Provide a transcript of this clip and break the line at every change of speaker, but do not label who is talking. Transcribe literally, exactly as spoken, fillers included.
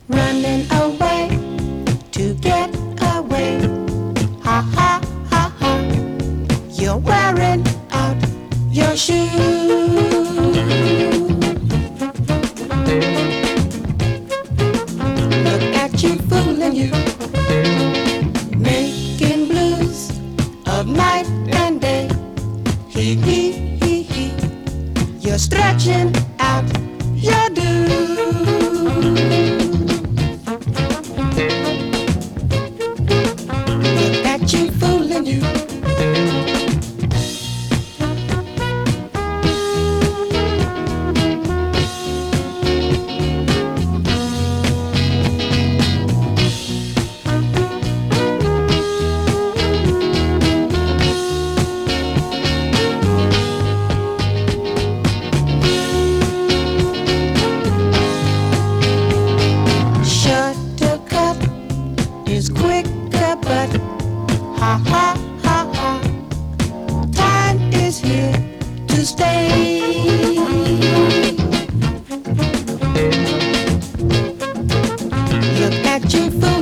running away to get away. Ha ha ha ha. You're wearing out your shoes. Look at you fooling you, making blues of night and day. Hee hee hee hee. You're stretching out your dues. Look at you fooling you. Shortcut is quicker, but ha ha ha ha. Time is here to stay. Look at you, fool.